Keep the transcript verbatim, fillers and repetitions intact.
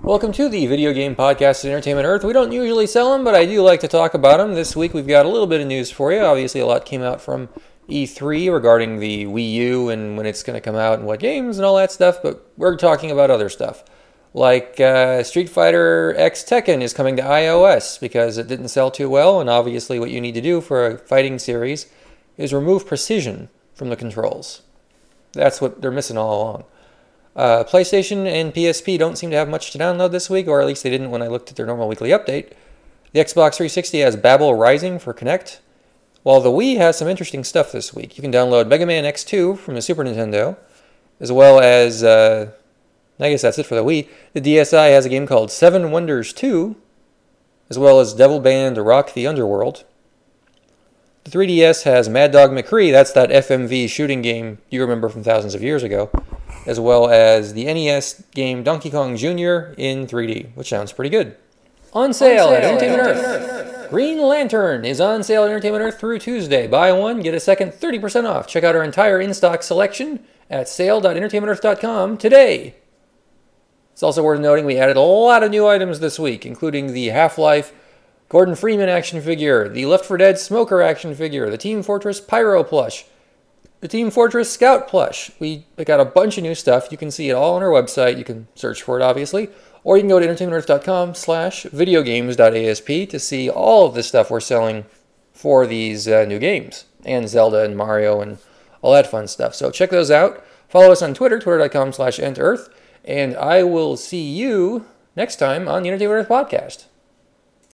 Welcome to the Video Game Podcast at Entertainment Earth. We don't usually sell them, but I do like to talk about them. This week we've got a little bit of news for you. Obviously a lot came out from E three regarding the Wii U and when it's going to come out and what games and all that stuff, but we're talking about other stuff. Like uh, Street Fighter X Tekken is coming to iOS because it didn't sell too well, and obviously what you need to do for a fighting series is remove precision from the controls. That's what they're missing all along. Uh, PlayStation and P S P don't seem to have much to download this week, or at least they didn't when I looked at their normal weekly update. The Xbox three sixty has Babel Rising for Kinect, while the Wii has some interesting stuff this week. You can download Mega Man X two from the Super Nintendo, as well as, uh, I guess that's it for the Wii. The D S i has a game called Seven Wonders two, as well as Devil Band Rock the Underworld. The three D S has Mad Dog McCree, that's that F M V shooting game you remember from thousands of years ago, as well as the N E S game Donkey Kong Junior in three D, which sounds pretty good. On sale, on sale at Entertainment Earth. Earth. Green Lantern is on sale at Entertainment Earth through Tuesday. Buy one, get a second, thirty percent off. Check out our entire in-stock selection at sale dot entertainment earth dot com today. It's also worth noting we added a lot of new items this week, including the Half-Life Gordon Freeman action figure, the Left four Dead Smoker action figure, the Team Fortress Pyro plush, the Team Fortress Scout plush. We got a bunch of new stuff. You can see it all on our website. You can search for it, obviously. Or you can go to entertainment earth dot com slash videogames dot A S P to see all of the stuff we're selling for these uh, new games. And Zelda and Mario and all that fun stuff. So check those out. Follow us on Twitter, twitter dot com slash ent earth. And I will see you next time on the Entertainment Earth Podcast.